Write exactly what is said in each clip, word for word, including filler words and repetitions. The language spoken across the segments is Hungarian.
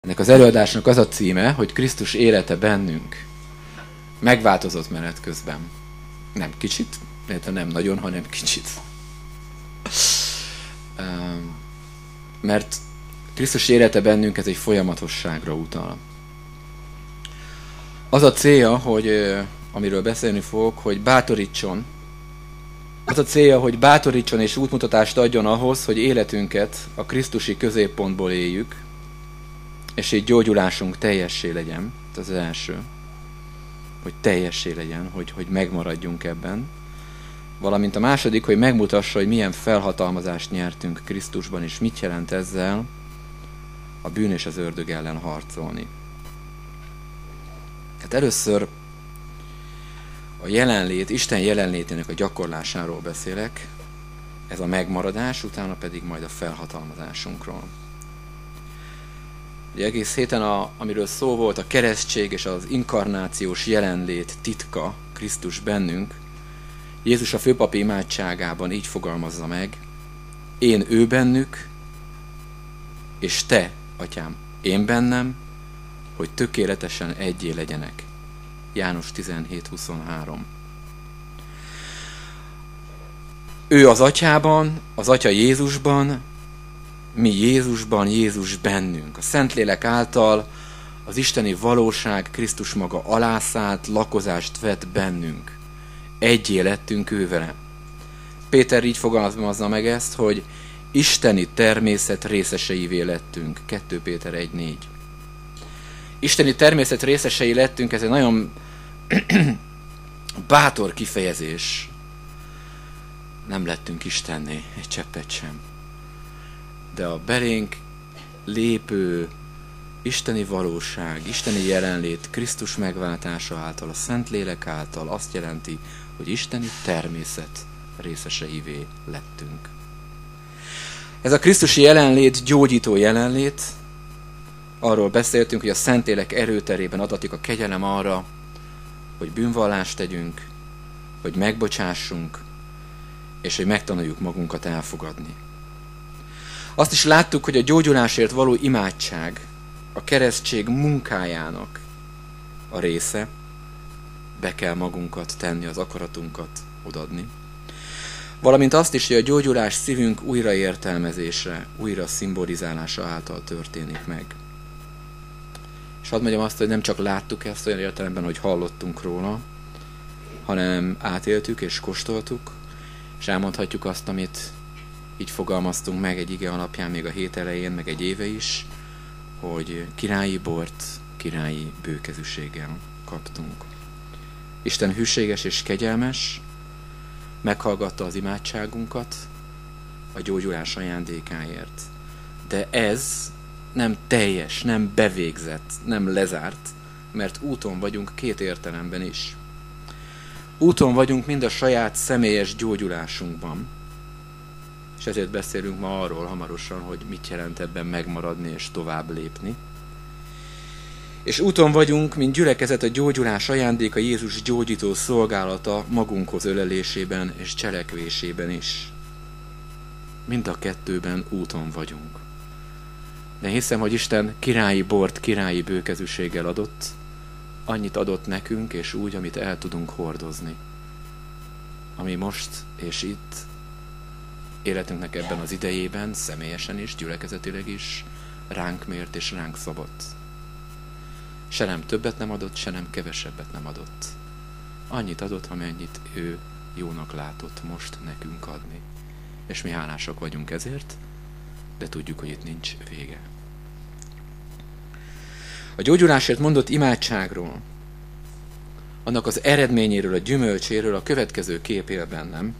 Ennek az előadásnak az a címe, hogy Krisztus élete bennünk megváltozott menet közben. Nem kicsit, illetve nem nagyon, hanem kicsit. Mert Krisztus élete bennünk ez egy folyamatosságra utal. Az a célja, hogy, amiről beszélni fogok, hogy bátorítson, az a célja, hogy bátorítson és útmutatást adjon ahhoz, hogy életünket a krisztusi középpontból éljük, és így gyógyulásunk teljessé legyen. Ez az első. Hogy teljessé legyen, hogy, hogy megmaradjunk ebben. Valamint a második, hogy megmutassa, hogy milyen felhatalmazást nyertünk Krisztusban, és mit jelent ezzel a bűn és az ördög ellen harcolni. Hát először a jelenlét, Isten jelenlétének a gyakorlásáról beszélek, ez a megmaradás, utána pedig majd a felhatalmazásunkról. Ugye egész héten, a, amiről szó volt, a keresztség és az inkarnációs jelenlét titka, Krisztus bennünk, Jézus a főpapi imádságában így fogalmazza meg: én ő bennük, és te, atyám, én bennem, hogy tökéletesen egyé legyenek. János tizenhét huszonhárom. Ő az atyában, az atya Jézusban, mi Jézusban, Jézus bennünk. A Szentlélek által az isteni valóság Krisztus maga alászállt, lakozást vett bennünk. Egyé lettünk ő vele. Péter így fogalmazza meg ezt, hogy isteni természet részeseivé lettünk. kettő Péter egy négy. Isteni természet részesei lettünk, ez egy nagyon bátor kifejezés. Nem lettünk istenné, egy cseppet sem. De a belénk lépő isteni valóság, isteni jelenlét Krisztus megváltása által, a Szentlélek által azt jelenti, hogy isteni természet részeseivé lettünk. Ez a krisztusi jelenlét gyógyító jelenlét. Arról beszéltünk, hogy a Szentlélek erőterében adatik a kegyelem arra, hogy bűnvallást tegyünk, hogy megbocsássunk, és hogy megtanuljuk magunkat elfogadni. Azt is láttuk, hogy a gyógyulásért való imádság a keresztség munkájának a része. Be kell magunkat tenni, az akaratunkat odaadni. Valamint azt is, hogy a gyógyulás szívünk újraértelmezése, újra szimbolizálása által történik meg. És hadd mondjam azt, hogy nem csak láttuk ezt olyan értelemben, hogy hallottunk róla, hanem átéltük és kóstoltuk, és elmondhatjuk azt, amit így fogalmaztunk meg egy ige alapján még a hét elején, meg egy éve is, hogy királyi bort, királyi bőkezűséggel kaptunk. Isten hűséges és kegyelmes, meghallgatta az imádságunkat a gyógyulás ajándékáért. De ez nem teljes, nem bevégzett, nem lezárt, mert úton vagyunk két értelemben is. Úton vagyunk mind a saját személyes gyógyulásunkban, és ezért beszélünk ma arról hamarosan, hogy mit jelent ebben megmaradni és tovább lépni. És úton vagyunk, mint gyülekezet, a gyógyulás ajándéka Jézus gyógyító szolgálata magunkhoz ölelésében és cselekvésében is. Mind a kettőben úton vagyunk. De hiszem, hogy Isten királyi bort, királyi bőkezűséggel adott, annyit adott nekünk, és úgy, amit el tudunk hordozni. Ami most és itt, életünknek ebben az idejében, személyesen is, gyülekezetileg is, ránk mért és ránk szabott. Se nem többet nem adott, se nem kevesebbet nem adott. Annyit adott, amennyit ő jónak látott most nekünk adni. És mi hálásak vagyunk ezért, de tudjuk, hogy itt nincs vége. A gyógyulásért mondott imádságról, annak az eredményéről, a gyümölcséről a következő kép él bennem.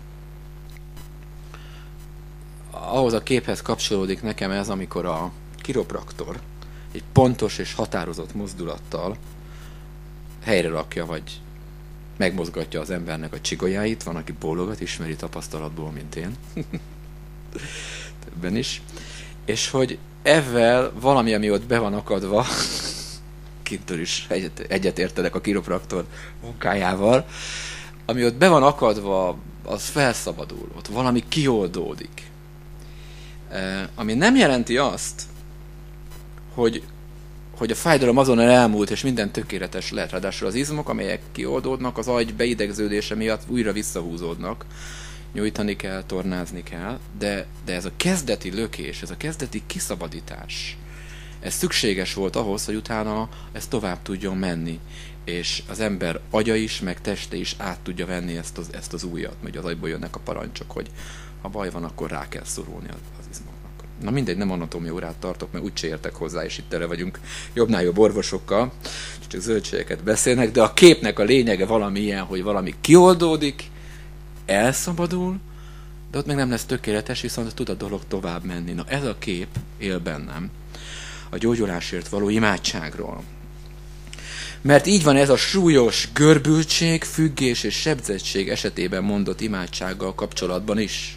Ahhoz a képhez kapcsolódik nekem ez, amikor a kiropraktor egy pontos és határozott mozdulattal helyre rakja, vagy megmozgatja az embernek a csigolyáit. Van, aki bólogat, ismeri tapasztalatból, mint én. Többen is. És hogy ezzel valami, ami ott be van akadva, kintől is egyet, egyet értedek a kiropraktor munkájával, ami ott be van akadva, az felszabadul, ott valami kioldódik. Ami nem jelenti azt, hogy hogy a fájdalom azonnal elmúlt, és minden tökéletes lett. Ráadásul az izmok, amelyek kioldódnak, az agy beidegződése miatt újra visszahúzódnak. Nyújtani kell, tornázni kell, de, de ez a kezdeti lökés, ez a kezdeti kiszabadítás, ez szükséges volt ahhoz, hogy utána ez tovább tudjon menni, és az ember agya is, meg teste is át tudja venni ezt az, ezt az ujjat, mert az agyból jönnek a parancsok, hogy ha baj van, akkor rá kell szorulni az izmoknak. Na mindegy, nem anatómia órát tartok, mert úgyse értek hozzá, és itt tele vagyunk jobbnál jobb orvosokkal, csak zöldségeket beszélnek, de a képnek a lényege valami ilyen, hogy valami kioldódik, elszabadul, de ott még nem lesz tökéletes, viszont tud a dolog tovább menni. Na ez a kép él bennem a gyógyulásért való imádságról. Mert így van ez a súlyos görbültség, függés és sebzettség esetében mondott imádsággal kapcsolatban is.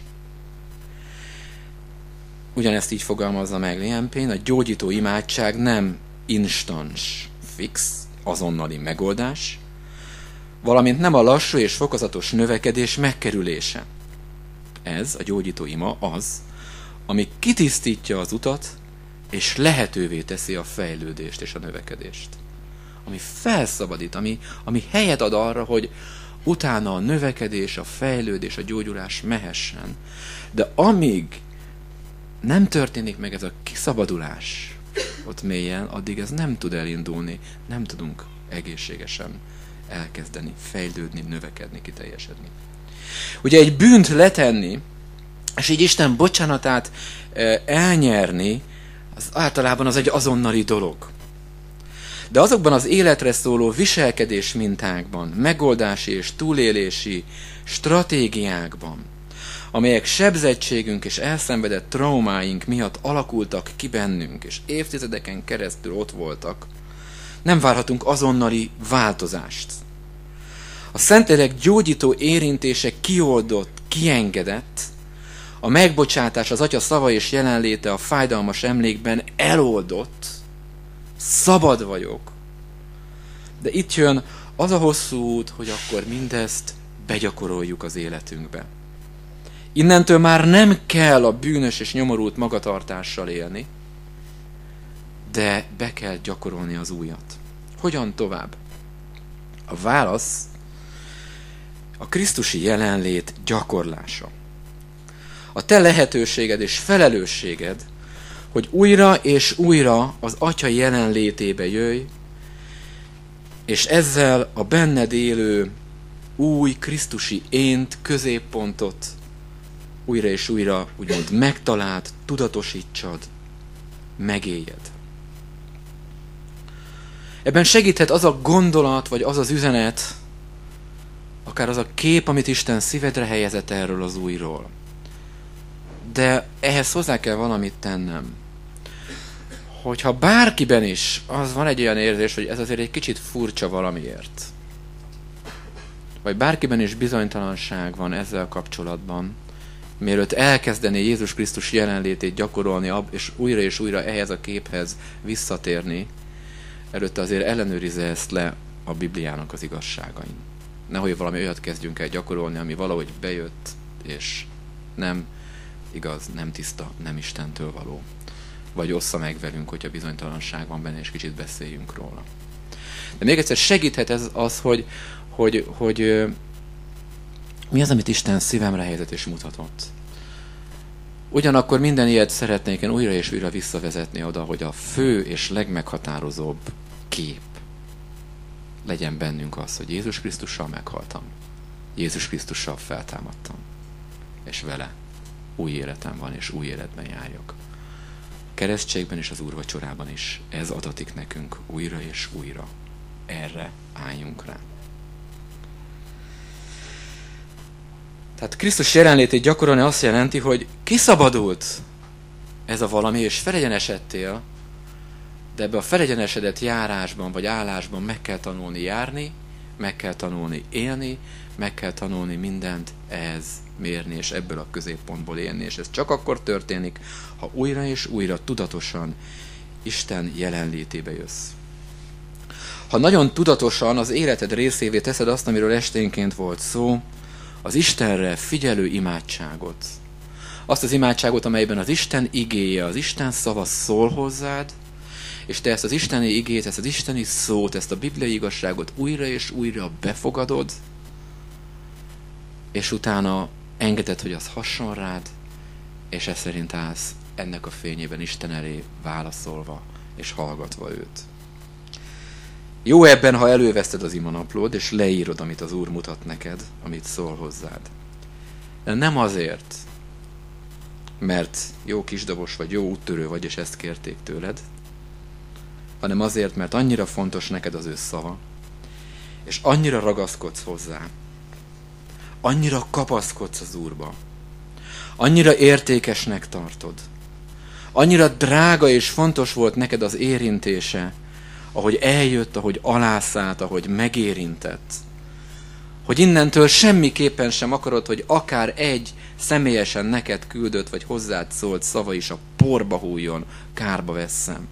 Ugyanezt így fogalmazza meg Liempén, a gyógyító imádság nem instans, fix, azonnali megoldás, valamint nem a lassú és fokozatos növekedés megkerülése. Ez, a gyógyító ima az, ami kitisztítja az utat, és lehetővé teszi a fejlődést és a növekedést. Ami felszabadít, ami, ami helyet ad arra, hogy utána a növekedés, a fejlődés, a gyógyulás mehessen. De amíg nem történik meg ez a kiszabadulás ott mélyen, addig ez nem tud elindulni, nem tudunk egészségesen elkezdeni, fejlődni, növekedni, kiteljesedni. Ugye egy bűnt letenni, és így Isten bocsánatát elnyerni, az általában az egy azonnali dolog. De azokban az életre szóló viselkedés mintákban, megoldási és túlélési stratégiákban, amelyek sebzettségünk és elszenvedett traumáink miatt alakultak ki bennünk, és évtizedeken keresztül ott voltak, nem várhatunk azonnali változást. A Szentlélek gyógyító érintése kioldott, kiengedett, a megbocsátás, az Atya szava és jelenléte a fájdalmas emlékben eloldott, szabad vagyok. De itt jön az a hosszú út, hogy akkor mindezt begyakoroljuk az életünkbe. Innentől már nem kell a bűnös és nyomorult magatartással élni, de be kell gyakorolni az újat. Hogyan tovább? A válasz a krisztusi jelenlét gyakorlása. A te lehetőséged és felelősséged, hogy újra és újra az Atya jelenlétébe jöjj, és ezzel a benned élő új krisztusi ént, középpontot újra és újra úgymond megtaláld, tudatosítsad, megéljed. Ebben segíthet az a gondolat, vagy az az üzenet, akár az a kép, amit Isten szívedre helyezett erről az újról. De ehhez hozzá kell valamit tennem. Hogyha bárkiben is az van egy olyan érzés, hogy ez azért egy kicsit furcsa valamiért, vagy bárkiben is bizonytalanság van ezzel kapcsolatban, mielőtt elkezdeni Jézus Krisztus jelenlétét gyakorolni, és újra és újra ehhez a képhez visszatérni, előtte azért ellenőrizze ezt le a Bibliának az igazságain. Nehogy valami olyat kezdjünk el gyakorolni, ami valahogy bejött, és nem igaz, nem tiszta, nem Istentől való. Vagy ossza meg velünk, hogyha bizonytalanság van benne, és kicsit beszéljünk róla. De még egyszer segíthet ez az, hogy, hogy, hogy mi az, amit Isten szívemre helyezett és mutatott. Ugyanakkor minden ilyet szeretnék én újra és újra visszavezetni oda, hogy a fő és legmeghatározóbb kép legyen bennünk az, hogy Jézus Krisztussal meghaltam. Jézus Krisztussal feltámadtam. És vele új életem van, és új életben járjak. Keresztségben és az úrvacsorában is ez adatik nekünk újra és újra. Erre álljunk rá. Tehát Krisztus jelenlétét gyakorolni azt jelenti, hogy kiszabadult ez a valami, és felegyenesedtél, de ebbe a felegyenesedett járásban vagy állásban meg kell tanulni járni, meg kell tanulni élni, meg kell tanulni mindent ehhez mérni, és ebből a középpontból élni. És ez csak akkor történik, ha újra és újra tudatosan Isten jelenlétébe jössz. Ha nagyon tudatosan az életed részévé teszed azt, amiről esténként volt szó, az Istenre figyelő imádságot. Azt az imádságot, amelyben az Isten igéje, az Isten szava szól hozzád, és te ezt az isteni igét, ezt az isteni szót, ezt a bibliai igazságot újra és újra befogadod, és utána engeded, hogy az hasson rád, és ez szerint állsz ennek a fényében Isten elé válaszolva és hallgatva őt. Jó ebben, ha előveszted az imanaplód, és leírod, amit az Úr mutat neked, amit szól hozzád. De nem azért, mert jó kisdobos vagy, jó úttörő vagy, és ezt kérték tőled, hanem azért, mert annyira fontos neked az ő szava, és annyira ragaszkodsz hozzá, annyira kapaszkodsz az Úrba, annyira értékesnek tartod, annyira drága és fontos volt neked az érintése, ahogy eljött, ahogy alászállt, ahogy megérintett, hogy innentől semmiképpen sem akarod, hogy akár egy személyesen neked küldött, vagy hozzád szólt szava is a porba hújjon, kárba vesszem.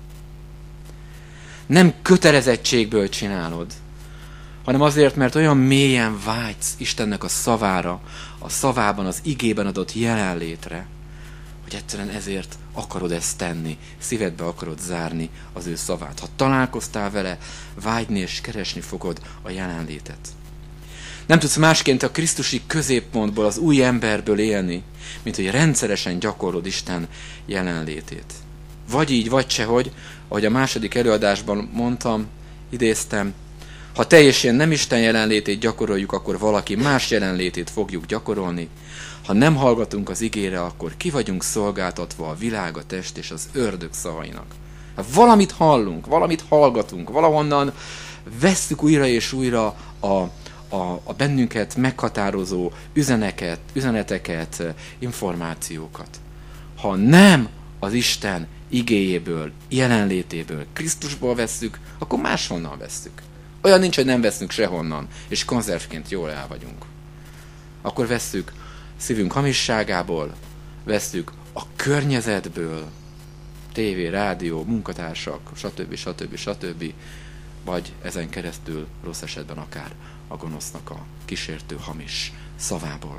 Nem kötelezettségből csinálod, hanem azért, mert olyan mélyen vágysz Istennek a szavára, a szavában, az igében adott jelenlétre, hogy egyszerűen ezért akarod ezt tenni, szívedbe akarod zárni az ő szavát. Ha találkoztál vele, vágyni és keresni fogod a jelenlétet. Nem tudsz másként a krisztusi középpontból, az új emberből élni, mint hogy rendszeresen gyakorlod Isten jelenlétét. Vagy így, vagy sehogy, ahogy a második előadásban mondtam, idéztem, ha teljesen nem Isten jelenlétét gyakoroljuk, akkor valaki más jelenlétét fogjuk gyakorolni. Ha nem hallgatunk az igére, akkor ki vagyunk szolgáltatva a világ, a test és az ördög szavainak. Ha valamit hallunk, valamit hallgatunk, valahonnan vesszük újra és újra a, a, a bennünket meghatározó üzeneket, üzeneteket, információkat. Ha nem az Isten igéjéből, jelenlétéből, Krisztusból vesszük, akkor máshonnan vesszük. Olyan nincs, hogy nem veszünk sehonnan, és konzervként jól el vagyunk. Akkor vesszük szívünk hamisságából, vesszük a környezetből, tévé, rádió, munkatársak, stb. stb. stb. Vagy ezen keresztül rossz esetben akár a gonosznak a kísértő hamis szavából.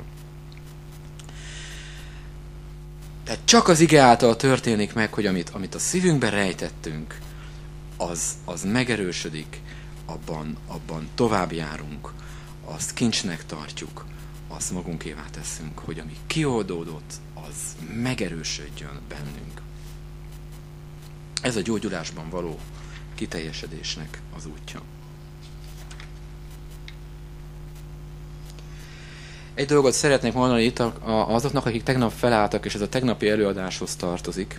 Tehát csak az ige által történik meg, hogy amit, amit a szívünkben rejtettünk, az, az megerősödik, abban, abban tovább járunk, azt kincsnek tartjuk, azt magunkévá teszünk, hogy ami kioldódott, az megerősödjön bennünk. Ez a gyógyulásban való kiteljesedésnek az útja. Egy dolgot szeretnék mondani itt azoknak, akik tegnap felálltak, és ez a tegnapi előadáshoz tartozik,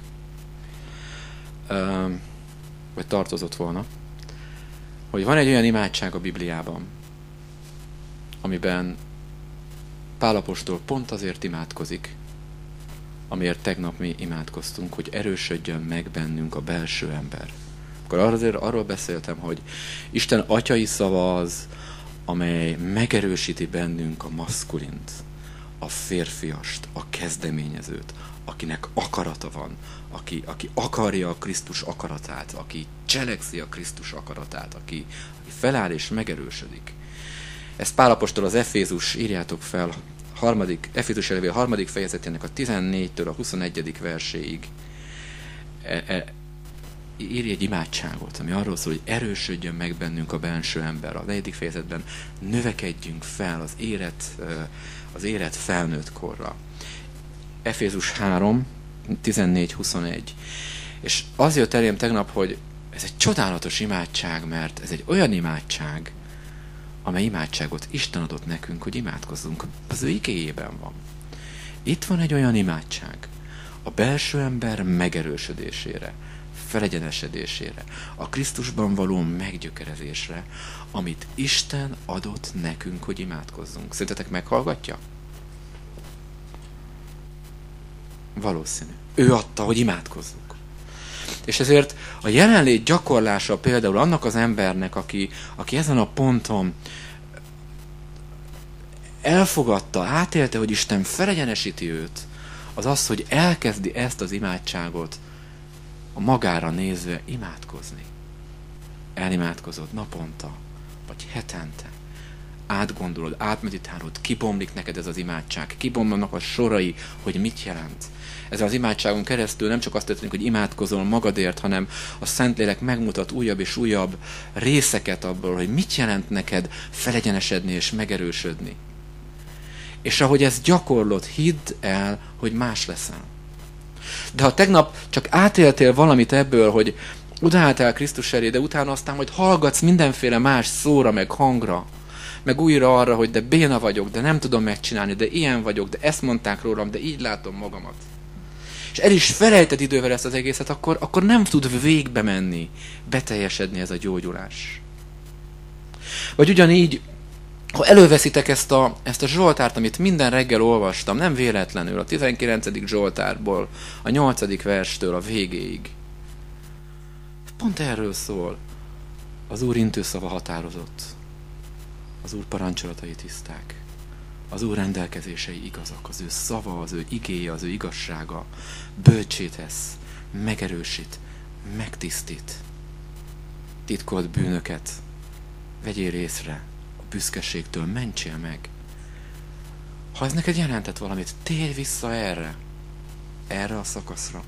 vagy tartozott volna, hogy van egy olyan imádság a Bibliában, amiben Pál apostol pont azért imádkozik, amiért tegnap mi imádkoztunk, hogy erősödjön meg bennünk a belső ember. Akkor azért arról beszéltem, hogy Isten atyai szava az, amely megerősíti bennünk a maszkulint, a férfiast, a kezdeményezőt, akinek akarata van, aki, aki akarja a Krisztus akaratát, aki cselekszi a Krisztus akaratát, aki, aki feláll és megerősödik. Ezt Pál apostol az Efézus, írjátok fel, harmadik, Efézus levél harmadik fejezetének a tizennégytől a huszonegyedik verséig e, e, írj egy imádságot, ami arról szól, hogy erősödjön meg bennünk a belső ember. A negyedik fejezetben növekedjünk fel az érett, az érett felnőtt korra. Efézus három, tizennégy huszonegy. És az jött elém tegnap, hogy ez egy csodálatos imádság, mert ez egy olyan imádság, amely imádságot Isten adott nekünk, hogy imádkozzunk. Az ő igéjében van. Itt van egy olyan imádság a belső ember megerősödésére, felegyenesedésére, a Krisztusban való meggyökerezésre, amit Isten adott nekünk, hogy imádkozzunk. Szerintetek meghallgatja? Valószínű. Ő adta, hogy imádkozzunk. És ezért a jelenlét gyakorlása például annak az embernek, aki, aki ezen a ponton elfogadta, átélte, hogy Isten felegyenesíti őt, az az, hogy elkezdi ezt az imádságot a magára nézve imádkozni. Elimádkozott naponta, vagy hetente. átgondolod, átmeditálod, kibomlik neked ez az imádság, kibomlanak a sorai, hogy mit jelent. Ezzel az imádságon keresztül nem csak azt történik, hogy imádkozol magadért, hanem a Szentlélek megmutat újabb és újabb részeket abból, hogy mit jelent neked felegyenesedni és megerősödni. És ahogy ezt gyakorlod, hidd el, hogy más leszel. De ha tegnap csak átéltél valamit ebből, hogy odaálltál Krisztus elé, de utána aztán majd hallgatsz mindenféle más szóra, meg hangra, meg újra arra, hogy de béna vagyok, de nem tudom megcsinálni, de ilyen vagyok, de ezt mondták rólam, de így látom magamat. És el is felejted idővel ezt az egészet, akkor, akkor nem tud végbe menni, beteljesedni ez a gyógyulás. Vagy ugyanígy, ha előveszitek ezt a, ezt a Zsoltárt, amit minden reggel olvastam, nem véletlenül, a tizenkilencedik Zsoltárból, a nyolcadik verstől a végéig. Pont erről szól. Az Úr intőszava határozott. Az Úr parancsolatai tiszták. Az Úr rendelkezései igazak. Az ő szava, az ő igéje, az ő igazsága bölcsé tesz, megerősít, megtisztít. Titkolt bűnöket vegyél észre, a büszkeségtől mentsél meg. Ha ez neked jelentett valamit, térj vissza erre, erre a szakaszra.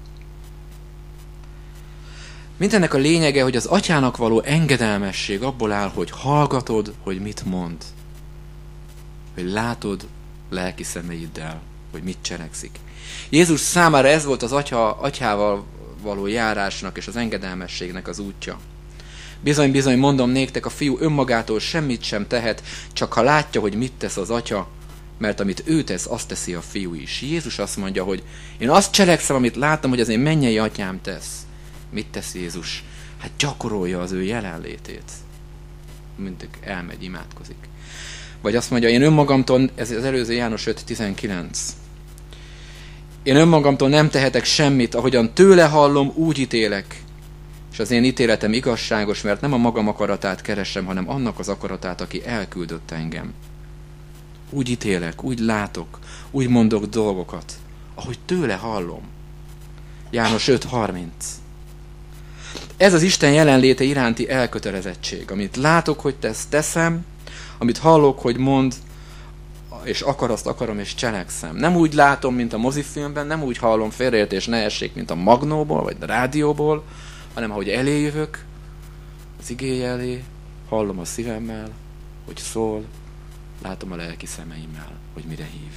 Mindennek a lényege, hogy az Atyának való engedelmesség abból áll, hogy hallgatod, hogy mit mond. Hogy látod lelki szemeiddel, hogy mit cselekszik. Jézus számára ez volt az atya, atyával való járásnak és az engedelmességnek az útja. Bizony, bizony, mondom néktek, a fiú önmagától semmit sem tehet, csak ha látja, hogy mit tesz az atya, mert amit ő tesz, azt teszi a fiú is. Jézus azt mondja, hogy én azt cselekszem, amit látom, hogy az én mennyei atyám tesz. Mit tesz Jézus? Hát gyakorolja az ő jelenlétét. Mint elmegy, imádkozik. Vagy azt mondja, én önmagamtól, ez az előző János öt tizenkilenc. Én önmagamtól nem tehetek semmit, ahogyan tőle hallom, úgy ítélek. És az én ítéletem igazságos, mert nem a magam akaratát keresem, hanem annak az akaratát, aki elküldött engem. Úgy ítélek, úgy látok, úgy mondok dolgokat, ahogy tőle hallom. János öt harminc. Ez az Isten jelenléte iránti elkötelezettség, amit látok, hogy tesz, teszem, amit hallok, hogy mond, és akar, azt akarom, és cselekszem. Nem úgy látom, mint a mozifilmben, nem úgy hallom, félreértés ne essék, mint a magnóból, vagy a rádióból, hanem ahogy eléjövök, az igéje elé, hallom a szívemmel, hogy szól, látom a lelki szemeimmel, hogy mire hív.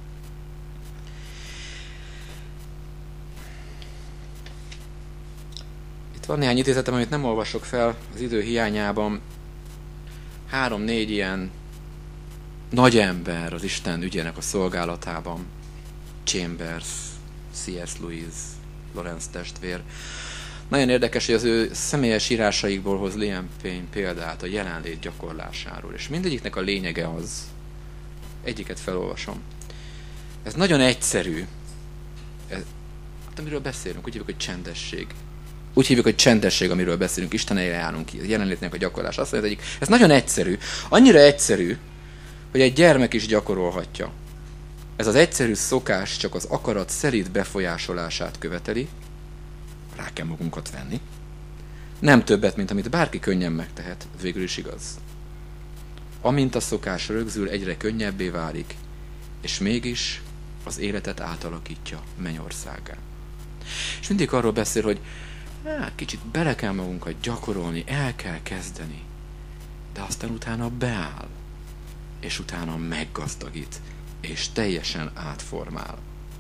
Itt van néhány idézetem, amit nem olvasok fel az idő hiányában. Három-négy ilyen nagy ember az Isten ügyének a szolgálatában. Chambers, C S Lewis, Lorenz testvér. Nagyon érdekes, hogy az ő személyes írásaikból hoz Liam Payne példát a jelenlét gyakorlásáról, és mindegyiknek a lényege az. Egyiket felolvasom. Ez nagyon egyszerű. Ez, hát amiről beszélünk, úgy hívjuk, hogy csendesség. Úgy hívjuk, hogy csendesség, amiről beszélünk, Isten elé járunk ki, a jelenlétnek a gyakorlás. Azt mondja, hogy ez nagyon egyszerű. Annyira egyszerű, hogy egy gyermek is gyakorolhatja. Ez az egyszerű szokás csak az akarat szelíd befolyásolását követeli, rá kell magunkat venni. Nem többet, mint amit bárki könnyen megtehet, végül is igaz. Amint a szokás rögzül, egyre könnyebbé válik, és mégis az életet átalakítja mennyországgá. És mindig arról beszél, hogy hát, kicsit bele kell magunkat gyakorolni, el kell kezdeni, de aztán utána beáll, és utána meggazdagít, és teljesen átformál.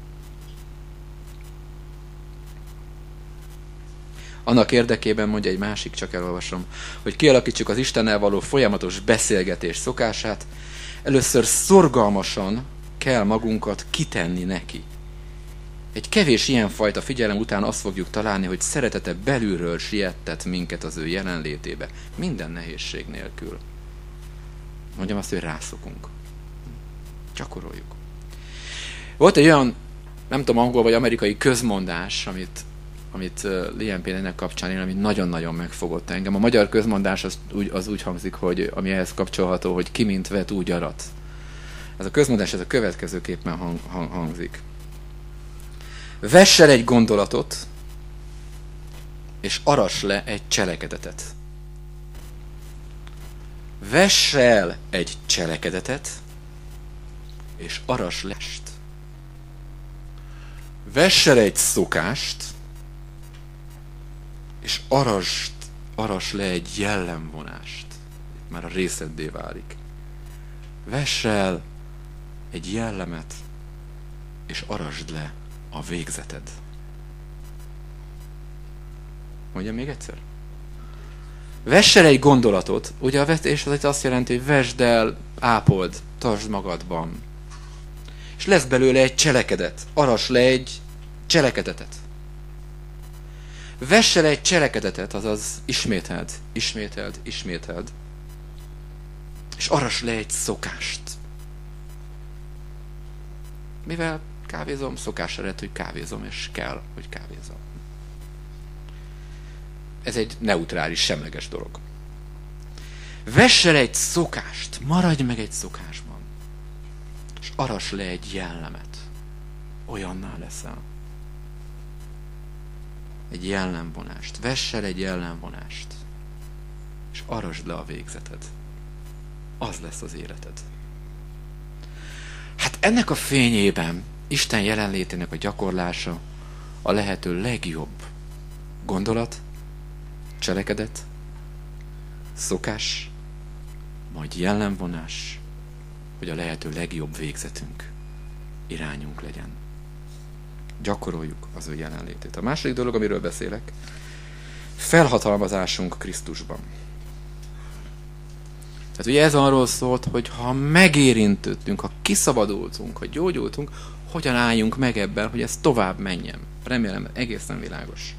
Annak érdekében, mondja egy másik, csak elolvasom, hogy kialakítsuk az Istennel való folyamatos beszélgetés szokását, először szorgalmasan kell magunkat kitenni neki. Egy kevés ilyenfajta figyelem után azt fogjuk találni, hogy szeretete belülről siettet minket az ő jelenlétébe, minden nehézség nélkül. Mondjam azt, hogy rászokunk. Gyakoroljuk. Volt egy olyan, nem tudom, angol vagy amerikai közmondás, amit, amit Liam Payne-nek kapcsán én, ami nagyon-nagyon megfogott engem. A magyar közmondás az úgy, az úgy hangzik, hogy ami ehhez kapcsolható, hogy ki mint vet, úgy arat. Ez a közmondás ez a következőképpen hang, hang, hangzik. Vess el egy gondolatot, és arass le egy cselekedetet. Vess el egy cselekedetet, és aras lest. Vess el egy szokást, és arasd, aras le egy jellemvonást. Itt már a részeddé válik. Vess el egy jellemet, és arasd le a végzeted. Mondjam még egyszer? Vess el egy gondolatot, ugye a vetés az azt jelenti, hogy vesd el, ápold, tartsd magadban. És lesz belőle egy cselekedet. Aras le egy cselekedetet. Vess el egy cselekedetet, azaz ismételd, ismételd, ismételd. És aras le egy szokást. Mivel kávézom, szokásra lett, hogy kávézom, és kell, hogy kávézom. Ez egy neutrális, semleges dolog. Vess el egy szokást, maradj meg egy szokásban, és aras le egy jellemet. Olyanná leszel. Egy jellemvonást. Vess el egy jellemvonást, és arasd le a végzeted. Az lesz az életed. Hát ennek a fényében Isten jelenlétének a gyakorlása a lehető legjobb gondolat, cselekedet, szokás, majd jellemvonás, hogy a lehető legjobb végzetünk, irányunk legyen. Gyakoroljuk az ő jelenlétét. A második dolog, amiről beszélek, felhatalmazásunk Krisztusban. Tehát ugye ez arról szólt, hogy ha megérintettünk, ha kiszabadultunk, ha gyógyultunk, hogyan álljunk meg ebben, hogy ez tovább menjen. Remélem, egészen világos.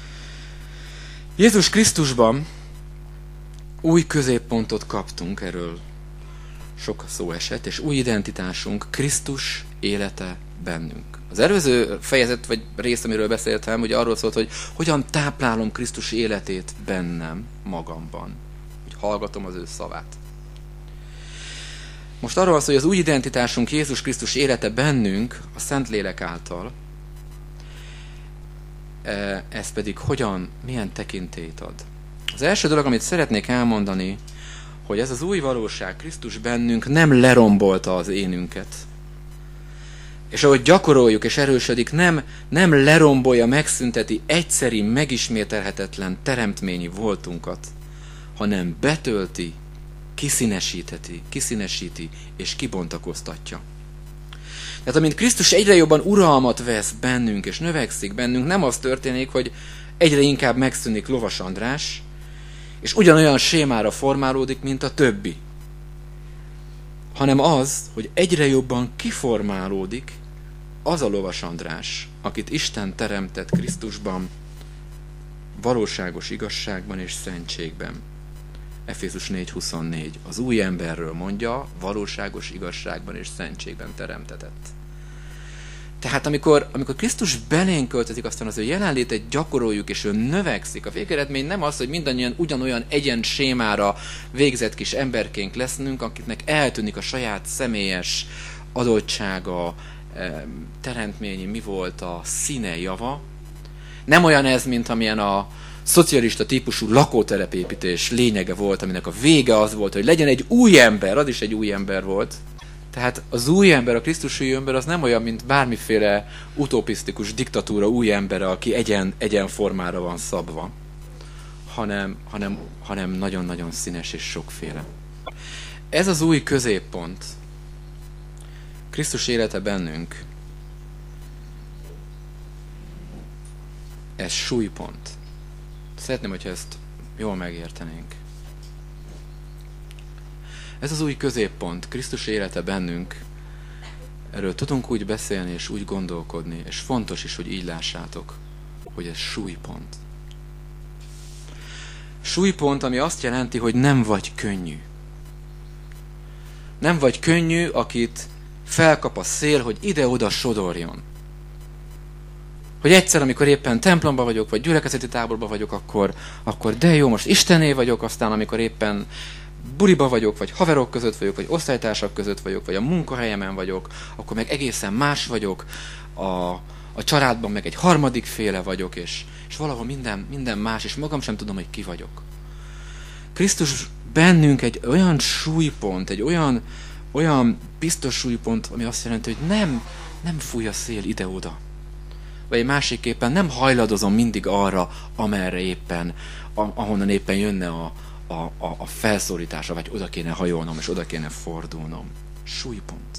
Jézus Krisztusban új középpontot kaptunk, erről sok szó esett, és új identitásunk, Krisztus élete bennünk. Az előző fejezet, vagy rész, amiről beszéltem, hogy arról szólt, hogy hogyan táplálom Krisztus életét bennem, magamban. Hogy hallgatom az ő szavát. Most arról szól, hogy az új identitásunk Jézus Krisztus élete bennünk, a Szentlélek által, ez pedig hogyan, milyen tekintélyt ad. Az első dolog, amit szeretnék elmondani, hogy ez az új valóság, Krisztus bennünk nem lerombolta az énünket. És ahogy gyakoroljuk és erősödik, nem, nem lerombolja, megszünteti egyszeri, megismételhetetlen teremtményi voltunkat, hanem betölti, kiszínesíteti, kiszínesíti és kibontakoztatja. Tehát amint Krisztus egyre jobban uralmat vesz bennünk és növekszik bennünk, nem az történik, hogy egyre inkább megszűnik Lovas András, és ugyanolyan sémára formálódik, mint a többi. Hanem az, hogy egyre jobban kiformálódik az a Lovas András, akit Isten teremtett Krisztusban, valóságos igazságban és szentségben. Efézus négy huszonnégy. Az új emberről mondja, valóságos igazságban és szentségben teremtetett. Tehát amikor, amikor Krisztus belénk költözik, aztán az ő jelenlétet gyakoroljuk, és ő növekszik. A végeredmény nem az, hogy mindannyian ugyanolyan egyen sémára végzett kis emberként leszünk, akiknek eltűnik a saját személyes adottsága, teremtményi mi volt, a színe, java. Nem olyan ez, mint amilyen a szocialista típusú lakótelepépítés lényege volt, aminek a vége az volt, hogy legyen egy új ember, az is egy új ember volt. Tehát az új ember, a Krisztusi ember az nem olyan, mint bármiféle utopisztikus diktatúra új embere, aki egyen, egyen formára van szabva, hanem, hanem, hanem nagyon-nagyon színes és sokféle. Ez az új középpont, Krisztus élete bennünk, ez súlypont. Szeretném, hogyha ezt jól megértenénk. Ez az új középpont, Krisztus élete bennünk, erről tudunk úgy beszélni és úgy gondolkodni, és fontos is, hogy így lássátok, hogy ez súlypont. Súlypont, ami azt jelenti, hogy nem vagy könnyű. Nem vagy könnyű, akit felkap a szél, hogy ide-oda sodorjon. Hogy egyszer, amikor éppen templomba vagyok, vagy gyülekezeti táborba vagyok, akkor, akkor de jó, most Istené vagyok, aztán amikor éppen buliba vagyok, vagy haverok között vagyok, vagy osztálytársak között vagyok, vagy a munkahelyemen vagyok, akkor meg egészen más vagyok, a, a családban meg egy harmadik féle vagyok, és, és valahol minden, minden más, és magam sem tudom, hogy ki vagyok. Krisztus bennünk egy olyan súlypont, egy olyan, olyan biztos súlypont, ami azt jelenti, hogy nem, nem fúj a szél ide-oda. Vagy másikképpen nem hajladozom mindig arra, amerre éppen, ahonnan éppen jönne a, a, a, a felszólítása, vagy oda kéne hajolnom, és oda kéne fordulnom. Súlypont.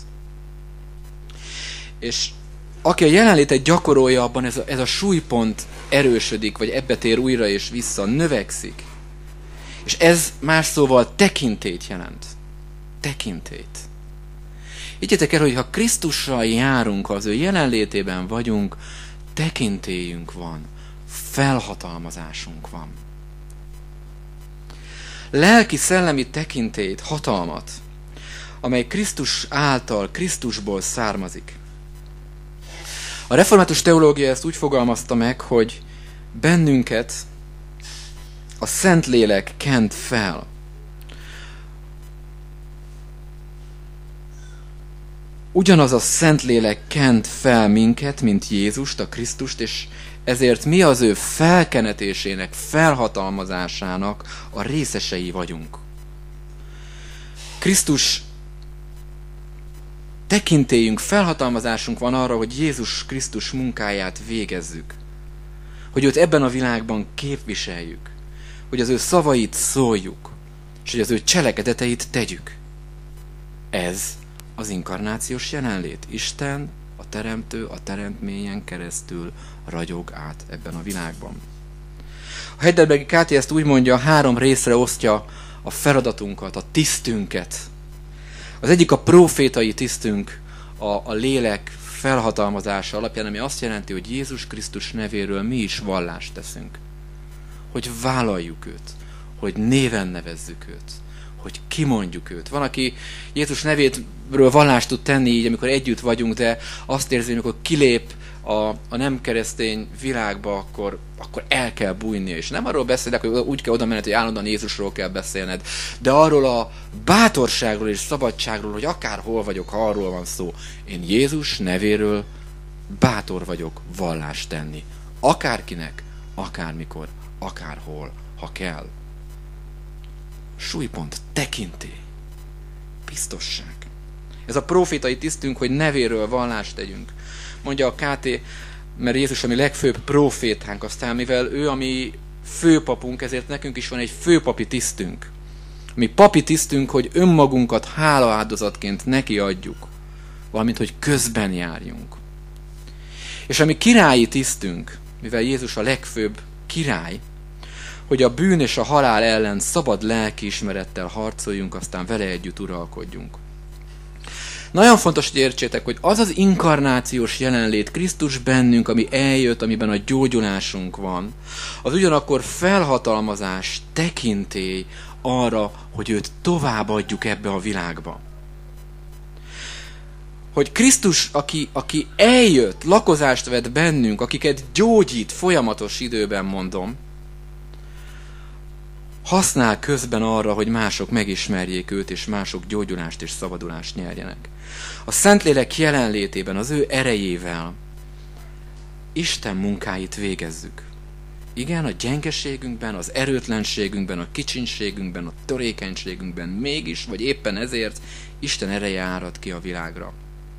És aki a jelenlétet gyakorolja, abban ez a, ez a súlypont erősödik, vagy ebbe tér újra és vissza, növekszik. És ez más szóval tekintélyt jelent. Tekintélyt. Higgyétek el, hogy ha Krisztussal járunk, ha az ő jelenlétében vagyunk, tekintélyünk van, felhatalmazásunk van. Lelki-szellemi tekintélyt, hatalmat, amely Krisztus által, Krisztusból származik. A református teológia ezt úgy fogalmazta meg, hogy bennünket a Szentlélek kent fel. Ugyanaz a Szentlélek kent fel minket, mint Jézust, a Krisztust, és ezért mi az ő felkenetésének, felhatalmazásának a részesei vagyunk. Krisztus tekintélyünk, felhatalmazásunk van arra, hogy Jézus Krisztus munkáját végezzük. Hogy őt ebben a világban képviseljük. Hogy az ő szavait szóljuk. És hogy az ő cselekedeteit tegyük. Ez az inkarnációs jelenlét. Isten, a teremtő, a teremtményen keresztül ragyog át ebben a világban. A Heidelbergi ká té ezt úgy mondja, három részre osztja a feladatunkat, a tisztünket. Az egyik a prófétai tisztünk, a, a lélek felhatalmazása alapján, ami azt jelenti, hogy Jézus Krisztus nevéről mi is vallást teszünk. Hogy vállaljuk őt, hogy néven nevezzük őt, hogy kimondjuk őt. Van, aki Jézus nevéről vallást tud tenni így, amikor együtt vagyunk, de azt érzi, hogy amikor kilép a, a nem keresztény világba, akkor, akkor el kell bújnia. És nem arról beszélek, hogy úgy kell oda menned, hogy állandóan Jézusról kell beszélned, de arról a bátorságról és szabadságról, hogy akárhol vagyok, ha arról van szó. Én Jézus nevéről bátor vagyok vallást tenni. Akárkinek, akármikor, akárhol, ha kell. Súlypont, tekintély, biztosság. Ez a profétai tisztünk, hogy nevéről vallást tegyünk. Mondja a ká té, mert Jézus a mi legfőbb profétánk, aztán mivel ő a mi főpapunk, ezért nekünk is van egy főpapi tisztünk. Mi papi tisztünk, hogy önmagunkat hálaáldozatként neki adjuk, valamint, hogy közben járjunk. És a mi királyi tisztünk, mivel Jézus a legfőbb király, hogy a bűn és a halál ellen szabad lelkiismerettel harcoljunk, aztán vele együtt uralkodjunk. Nagyon fontos, hogy értsétek, hogy az az inkarnációs jelenlét Krisztus bennünk, ami eljött, amiben a gyógyulásunk van, az ugyanakkor felhatalmazás, tekintély arra, hogy őt továbbadjuk ebbe a világba. Hogy Krisztus, aki, aki eljött, lakozást vett bennünk, akiket gyógyít folyamatos időben, mondom, használ közben arra, hogy mások megismerjék őt, és mások gyógyulást és szabadulást nyerjenek. A Szentlélek jelenlétében, az ő erejével Isten munkáit végezzük. Igen, a gyengeségünkben, az erőtlenségünkben, a kicsinségünkben, a törékenységünkben mégis, vagy éppen ezért Isten ereje árad ki a világra.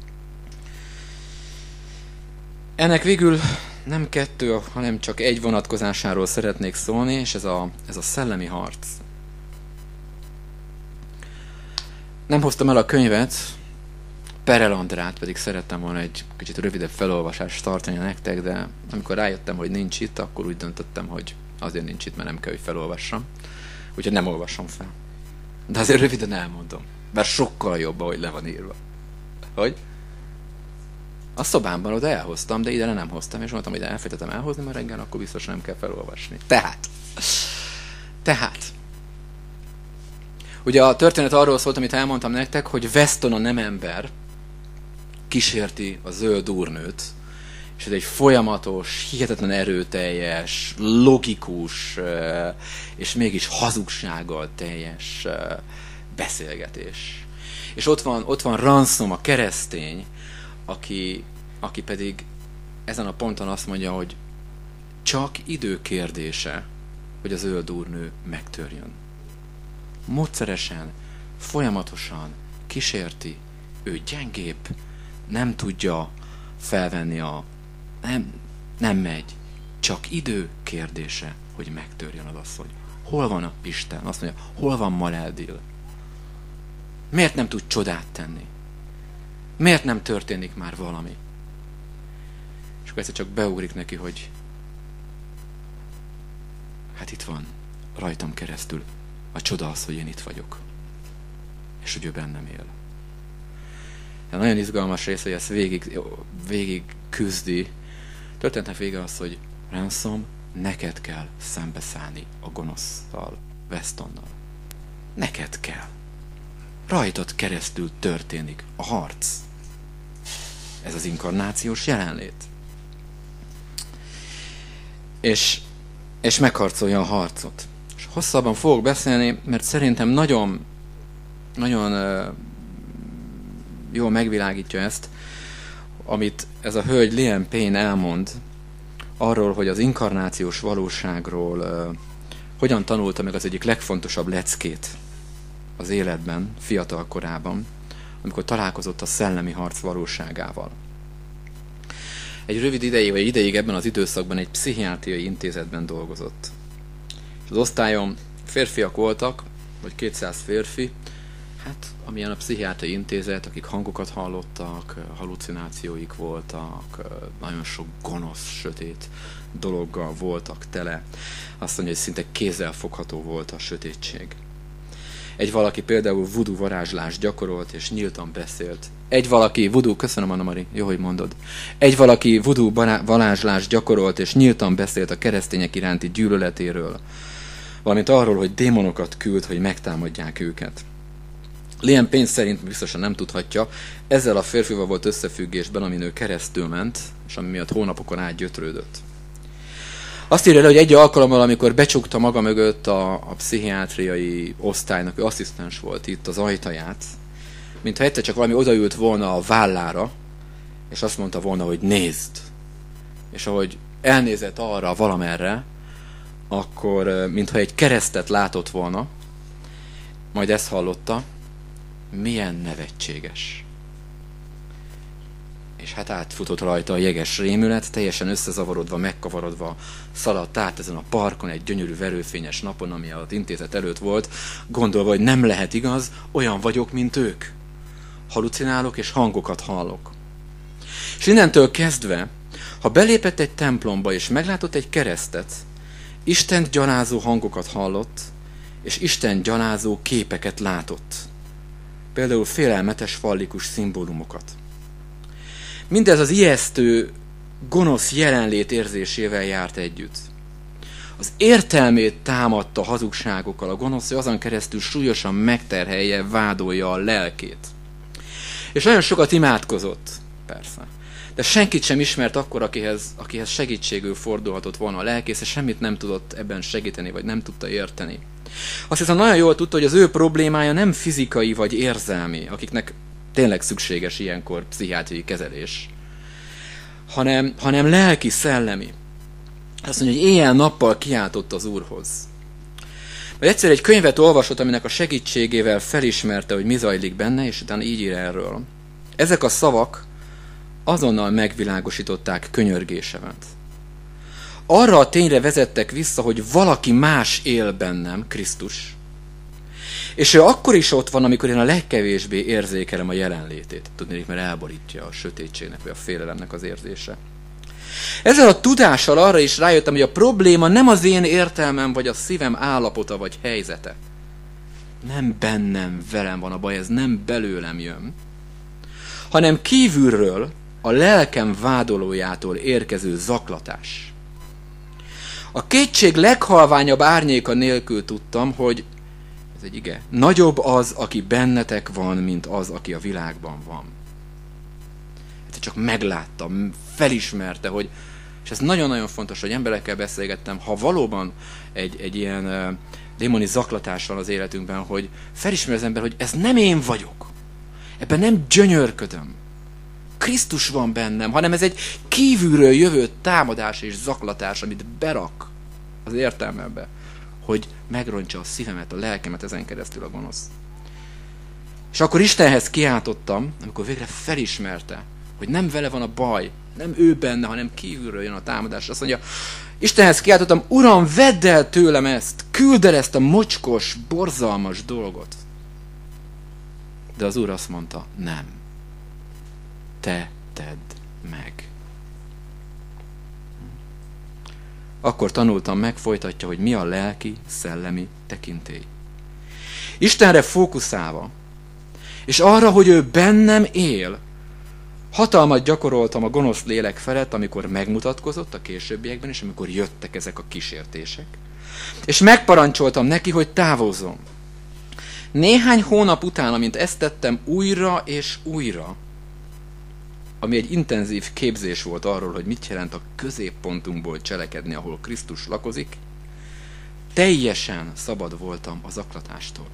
Ennek végül nem kettő, hanem csak egy vonatkozásáról szeretnék szólni, és ez a, ez a szellemi harc. Nem hoztam el a könyvet, Perel Andrát, pedig szerettem volna egy kicsit rövidebb felolvasást tartani nektek, de amikor rájöttem, hogy nincs itt, akkor úgy döntöttem, hogy azért nincs itt, mert nem kell, hogy felolvassam. Úgyhogy nem olvasom fel. De azért röviden elmondom. Bár sokkal jobb, ahogy le van írva. Hogy? A szobámban oda elhoztam, de ide nem hoztam, és mondtam, hogy de elfelejtettem elhozni, mert reggel akkor biztos nem kell felolvasni. Tehát. Tehát. Ugye a történet arról szólt, amit elmondtam nektek, hogy Weston, a nem ember, kísérti a zöld úrnőt, és ez egy folyamatos, hihetetlen erőteljes, logikus, és mégis hazugsággal teljes beszélgetés. És ott van, ott van Ransom, a keresztény, aki, aki pedig ezen a ponton azt mondja, hogy csak idő kérdése, hogy az zöld úrnő megtörjön. módszeresen, folyamatosan kísérti, ő gyengébb, nem tudja felvenni a... Nem, nem megy. Csak idő kérdése, hogy megtörjön az asszony. Hol van a Isten? Azt mondja, hol van Maleldil? Miért nem tud csodát tenni? Miért nem történik már valami? És akkor egyszer csak beugrik neki, hogy hát itt van, rajtam keresztül. A csoda az, hogy én itt vagyok. És hogy ő bennem él. De nagyon izgalmas rész, hogy ezt végig, végig küzdi. Történetnek vége az, hogy Ransom, neked kell szembeszállni a gonoszszal, Westonnal. Neked kell. Rajtad keresztül történik a harc. Ez az inkarnációs jelenlét. És, és megharcolja a harcot. És hosszabban fogok beszélni, mert szerintem nagyon, nagyon uh, jól megvilágítja ezt, amit ez a hölgy Liam Payne elmond, arról, hogy az inkarnációs valóságról uh, hogyan tanulta meg az egyik legfontosabb leckét az életben, fiatal korában, amikor találkozott a szellemi harc valóságával. Egy rövid ideig, vagy ideig ebben az időszakban egy pszichiátriai intézetben dolgozott. És az osztályon férfiak voltak, vagy kétszáz férfi, hát amilyen a pszichiátriai intézet, akik hangokat hallottak, halucinációik voltak, nagyon sok gonosz, sötét dologgal voltak tele. Azt mondja, hogy szinte kézzelfogható volt a sötétség. Egy valaki például voodoo varázslást gyakorolt, és nyíltan beszélt. Egy valaki, voodoo, köszönöm Anna Mari, jó, hogy mondod. Egy valaki voodoo varázslást gyakorolt, és nyíltan beszélt a keresztények iránti gyűlöletéről, valamint arról, hogy démonokat küld, hogy megtámadják őket. Liam Payne szerint biztosan nem tudhatja, ezzel a férfival volt összefüggésben, amin ő keresztül ment, és ami miatt hónapokon át gyötrődött. Azt írja le, hogy egy alkalommal, amikor becsukta maga mögött a, a pszichiátriai osztálynak, ő asszisztens volt itt, az ajtaját, mintha egyszer csak valami odaült volna a vállára, és azt mondta volna, hogy nézd. És ahogy elnézett arra valamerre, akkor mintha egy keresztet látott volna, majd ezt hallotta, milyen nevetséges. És hát átfutott rajta a jeges rémület, teljesen összezavarodva, megkavarodva szaladt át ezen a parkon egy gyönyörű verőfényes napon, ami az intézet előtt volt, gondolva, hogy nem lehet igaz, olyan vagyok, mint ők. Halucinálok és hangokat hallok. És innentől kezdve, ha belépett egy templomba és meglátott egy keresztet, Istent gyalázó hangokat hallott, és Isten gyalázó képeket látott. Például félelmetes fallikus szimbólumokat. Mindez az ijesztő, gonosz jelenlét érzésével járt együtt. Az értelmét támadta hazugságokkal a gonosz, hogy azon keresztül súlyosan megterhelje, vádolja a lelkét. És nagyon sokat imádkozott, persze. De senkit sem ismert akkor, akihez, akihez segítségül fordulhatott volna a lelkész, és semmit nem tudott ebben segíteni, vagy nem tudta érteni. Azt hiszem nagyon jól tudta, hogy az ő problémája nem fizikai vagy érzelmi, akiknek tényleg szükséges ilyenkor pszichiátriai kezelés, hanem, hanem lelki, szellemi. Azt mondja, hogy éjjel-nappal kiáltott az Úrhoz. Vagy egyszer egy könyvet olvasott, aminek a segítségével felismerte, hogy mi zajlik benne, és utána így ír erről. Ezek a szavak azonnal megvilágosították könyörgésemet. Arra a tényre vezettek vissza, hogy valaki más él bennem, Krisztus, és ő akkor is ott van, amikor én a legkevésbé érzékelem a jelenlétét. Tudnék, mert elborítja a sötétségnek, vagy a félelemnek az érzése. Ezzel a tudással arra is rájöttem, hogy a probléma nem az én értelmem, vagy a szívem állapota, vagy helyzete. Nem bennem, velem van a baj, ez nem belőlem jön, hanem kívülről, a lelkem vádolójától érkező zaklatás. A kétség leghalványabb árnyéka nélkül tudtam, hogy ez egy ige, nagyobb az, aki bennetek van, mint az, aki a világban van. Hát csak megláttam, felismerte, hogy, és ez nagyon-nagyon fontos, hogy emberekkel beszélgettem, ha valóban egy, egy ilyen uh, démoni zaklatás van az életünkben, hogy felismer az ember, hogy ez nem én vagyok. Ebben nem gyönyörködöm. Krisztus van bennem, hanem ez egy kívülről jövő támadás és zaklatás, amit berak az értelmembe, hogy megrontja a szívemet, a lelkemet ezen keresztül a gonosz. És akkor Istenhez kiáltottam, amikor végre felismerte, hogy nem vele van a baj, nem ő benne, hanem kívülről jön a támadás. Azt mondja, Istenhez kiáltottam, Uram, vedd el tőlem ezt, küld el ezt a mocskos, borzalmas dolgot. De az Úr azt mondta, nem. Te tedd meg. Akkor tanultam meg, folytatja, hogy mi a lelki, szellemi tekintély. Istenre fókuszálva, és arra, hogy ő bennem él, hatalmat gyakoroltam a gonosz lélek felett, amikor megmutatkozott a későbbiekben, és amikor jöttek ezek a kísértések. És megparancsoltam neki, hogy távozzon. Néhány hónap után, amint ezt tettem újra és újra, ami egy intenzív képzés volt arról, hogy mit jelent a középpontunkból cselekedni, ahol Krisztus lakozik, teljesen szabad voltam a zaklatástól.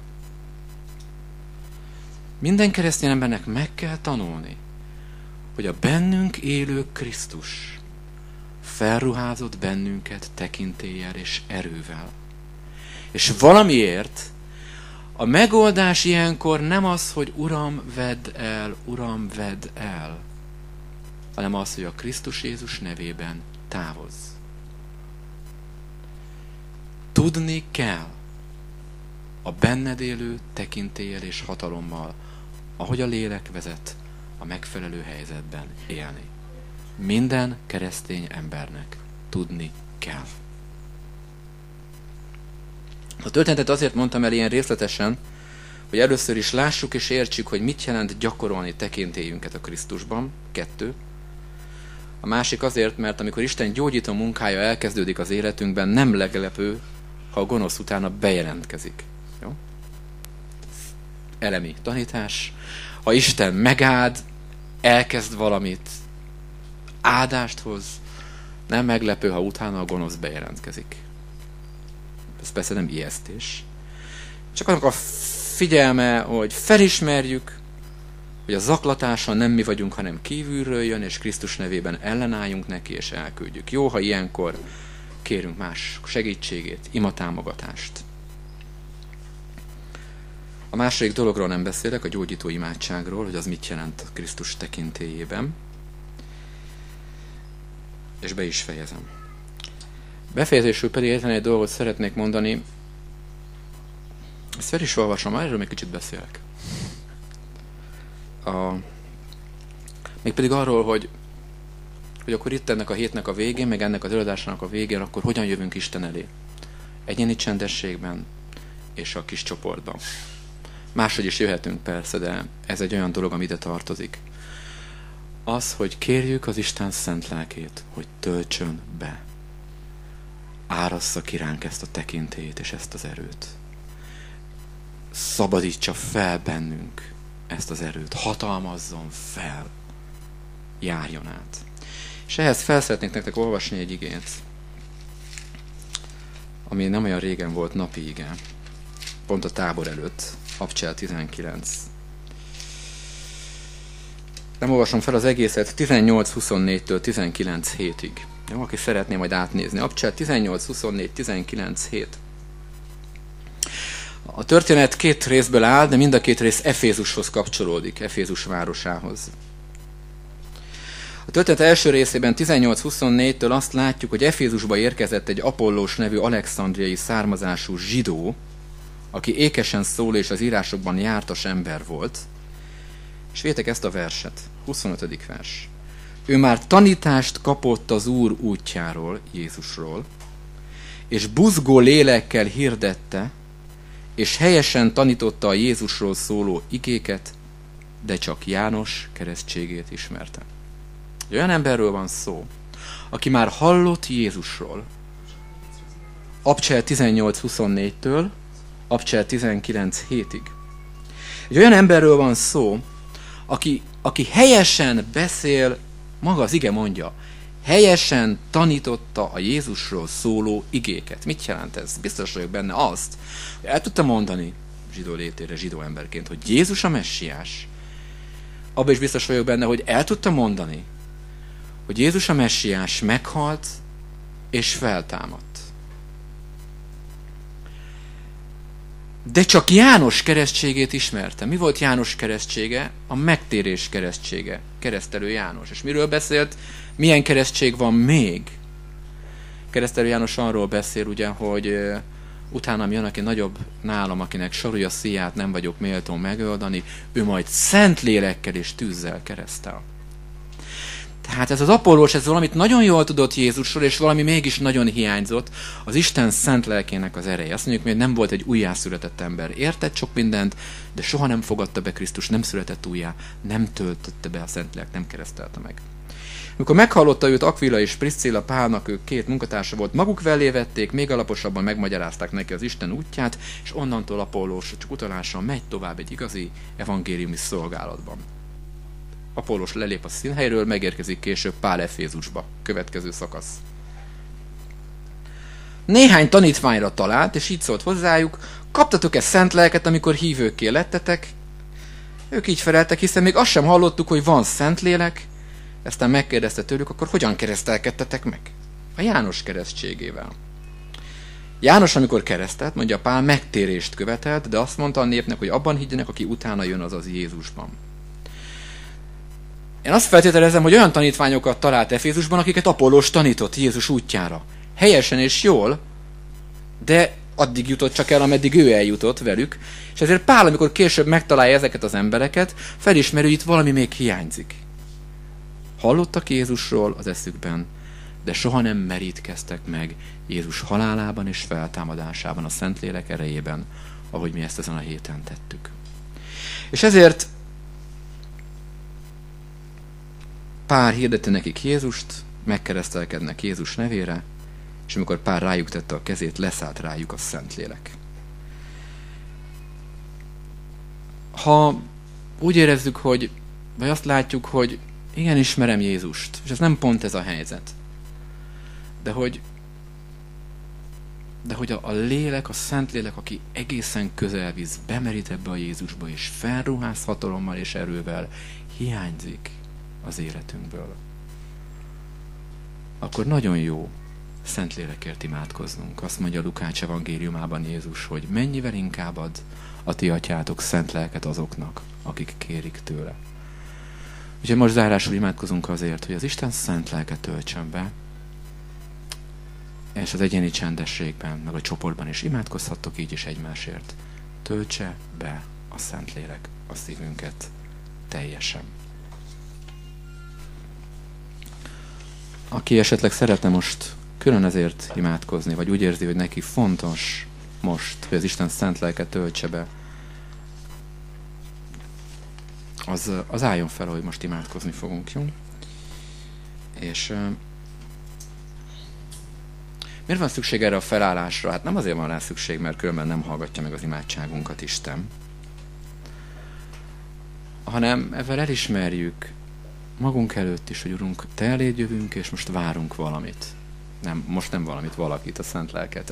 Minden keresztény embernek meg kell tanulni, hogy a bennünk élő Krisztus felruházott bennünket tekintéllyel és erővel. És valamiért a megoldás ilyenkor nem az, hogy Uram, vedd el, Uram, vedd el, hanem az, hogy a Krisztus Jézus nevében távozz. Tudni kell a benned élő tekintéllyel és hatalommal, ahogy a lélek vezet, a megfelelő helyzetben élni. Minden keresztény embernek tudni kell. A történetet azért mondtam el ilyen részletesen, hogy először is lássuk és értsük, hogy mit jelent gyakorolni tekintélyünket a Krisztusban. Kettő. A másik azért, mert amikor Isten gyógyító munkája elkezdődik az életünkben, nem meglepő, ha a gonosz utána bejelentkezik. Jó? Elemi tanítás. Ha Isten megáld, elkezd valamit, áldást hoz, nem meglepő, ha utána a gonosz bejelentkezik. Ez persze nem ijesztés. Csak annak a figyelme, hogy felismerjük, hogy a zaklatása nem mi vagyunk, hanem kívülről jön, és Krisztus nevében ellenálljunk neki, és elküldjük. Jó, ha ilyenkor kérünk más segítségét, imatámogatást. A második dologról nem beszélek, a gyógyító imádságról, hogy az mit jelent a Krisztus tekintélyében. És be is fejezem. Befejezésül pedig egyetlen egy dolgot szeretnék mondani. Ezt fel is olvasom, erről még kicsit beszélek. A, mégpedig arról, hogy, hogy akkor itt ennek a hétnek a végén, meg ennek az előadásnak a végén, akkor hogyan jövünk Isten elé. Egyéni csendességben és a kis csoportban. Máshogy is jöhetünk persze, de ez egy olyan dolog, ami ide tartozik. Az, hogy kérjük az Isten szent lelkét, hogy töltsön be. Árassza ki ránk ezt a tekintélyt és ezt az erőt. Szabadítsa fel bennünk ezt az erőt. Hatalmazzon fel. Járjon át. És ehhez fel szeretnék nektek olvasni egy igét, ami nem olyan régen volt napi ige. Pont a tábor előtt. Abcsel tizenkilenc. Nem olvasom fel az egészet, tizennyolc huszonnégytől tizenkilenc hétig. Jó, aki szeretné majd átnézni. Abcsel tizennyolc huszonnégy tizenkilenc hét. A történet két részből áll, de mind a két rész Efézushoz kapcsolódik, Efézus városához. A történet első részében tizennyolc huszonnégytől azt látjuk, hogy Efézusba érkezett egy Apollós nevű alexandriai származású zsidó, aki ékesen szól és az írásokban jártas ember volt. És vétek ezt a verset, huszonötödik vers. Ő már tanítást kapott az Úr útjáról, Jézusról, és buzgó lélekkel hirdette, és helyesen tanította a Jézusról szóló igéket, de csak János keresztségét ismerte. Olyan emberről van szó, aki már hallott Jézusról, Abcsel tizennyolc huszonnégytől Abcsel tizenkilenc hétig. Egy olyan emberről van szó, aki, aki helyesen beszél, maga az ige mondja, helyesen tanította a Jézusról szóló igéket. Mit jelent ez? Biztos vagyok benne azt, hogy el tudta mondani zsidó létére, zsidó emberként, hogy Jézus a messiás. Abban is biztos vagyok benne, hogy el tudta mondani, hogy Jézus a messiás meghalt és feltámadt. De csak János keresztségét ismerte. Mi volt János keresztsége? A megtérés keresztsége. Keresztelő János. És miről beszélt? Milyen keresztség van még? Keresztelő János arról beszél ugye, hogy utánam jön, aki nagyobb nálam, akinek sarúja szíját nem vagyok méltó megoldani, ő majd szent lélekkel és tűzzel keresztel. Tehát ez az Apollós, ez valamit nagyon jól tudott Jézusról, és valami mégis nagyon hiányzott, az Isten szent lelkének az ereje. Azt mondjuk, hogy nem volt egy újjászületett ember. Értett sok mindent, de soha nem fogadta be Krisztus, nem született újjá, nem töltötte be a szent lélek, nem keresztelte meg. Amikor meghallotta őt Akvila és Priszcilla, Pálnak, ők két munkatársa volt, maguk mellé vették, még alaposabban megmagyarázták neki az Isten útját, és onnantól Apollós csak utalással megy tovább egy igazi evangéliumi szolgálatban. Apollós lelép a színhelyről, megérkezik később Pál Efézusba. Következő szakasz. Néhány tanítványra talált, és így szólt hozzájuk, kaptatok-e szent lelket, amikor hívőkké lettetek? Ők így feleltek, hiszen még azt sem hallottuk, hogy van szent lélek. Aztán megkérdezte tőlük, akkor hogyan keresztelkedtetek meg? A János keresztségével. János, amikor keresztelt, mondja Pál, megtérést követelt, de azt mondta a népnek, hogy abban higgyenek, aki utána jön, azaz Jézusban. Én azt feltételezem, hogy olyan tanítványokat talált Efézusban, akiket Apollós tanított Jézus útjára. Helyesen és jól, de addig jutott csak el, ameddig ő eljutott velük, és ezért Pál, amikor később megtalálja ezeket az embereket, felismeri, hogy itt valami még hiányzik. Hallottak Jézusról az eszükben, de soha nem merítkeztek meg Jézus halálában és feltámadásában, a Szentlélek erejében, ahogy mi ezt ezen a héten tettük. És ezért Pál hirdette nekik Jézust, megkeresztelkednek Jézus nevére, és amikor Pál rájuk tette a kezét, leszállt rájuk a Szentlélek. Ha úgy érezzük, hogy, vagy azt látjuk, hogy igen, ismerem Jézust, és ez nem pont ez a helyzet, de hogy, de hogy a, a lélek, a Szentlélek, aki egészen közel visz, bemerít ebbe a Jézusba, és felruház hatalommal és erővel, hiányzik az életünkből, akkor nagyon jó Szentlélekért imádkoznunk. Azt mondja Lukács evangéliumában Jézus, hogy mennyivel inkább ad a ti atyátok szent lelket azoknak, akik kérik tőle. Úgyhogy most zárásul imádkozunk azért, hogy az Isten szent lelket töltsön be, és az egyéni csendességben, meg a csoportban is imádkozhattok így is egymásért. Töltse be a Szentlélek a szívünket teljesen. Aki esetleg szeretne most külön ezért imádkozni, vagy úgy érzi, hogy neki fontos most, hogy az Isten szent lelket töltse be, az, az álljon fel, hogy most imádkozni fogunk, jó? És uh, miért van szükség erre a felállásra? Hát nem azért van rá szükség, mert különben nem hallgatja meg az imádságunkat Isten, hanem ezzel elismerjük magunk előtt is, hogy Urunk, Te eléd jövünk, és most várunk valamit. Nem, most nem valamit, valakit, a szent lelket.